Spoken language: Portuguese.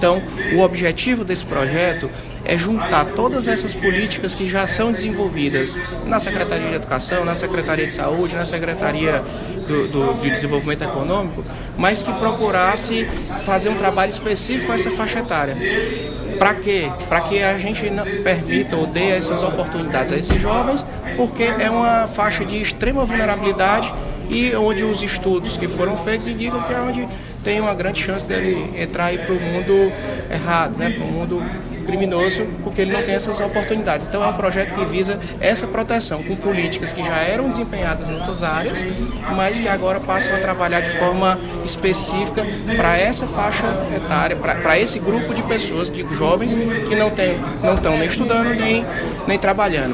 Então, o objetivo desse projeto é juntar todas essas políticas que já são desenvolvidas na Secretaria de Educação, na Secretaria de Saúde, na Secretaria de Desenvolvimento Econômico, mas que procurasse fazer um trabalho específico a essa faixa etária. Para quê? Para que a gente não permita ou dê essas oportunidades a esses jovens, porque é uma faixa de extrema vulnerabilidade e onde os estudos que foram feitos indicam que é onde tem uma grande chance dele entrar aí para o mundo errado, né? Para o mundo criminoso, porque ele não tem essas oportunidades. Então é um projeto que visa essa proteção com políticas que já eram desempenhadas em outras áreas, mas que agora passam a trabalhar de forma específica para essa faixa etária, para esse grupo de pessoas, de jovens que não estão nem estudando nem trabalhando.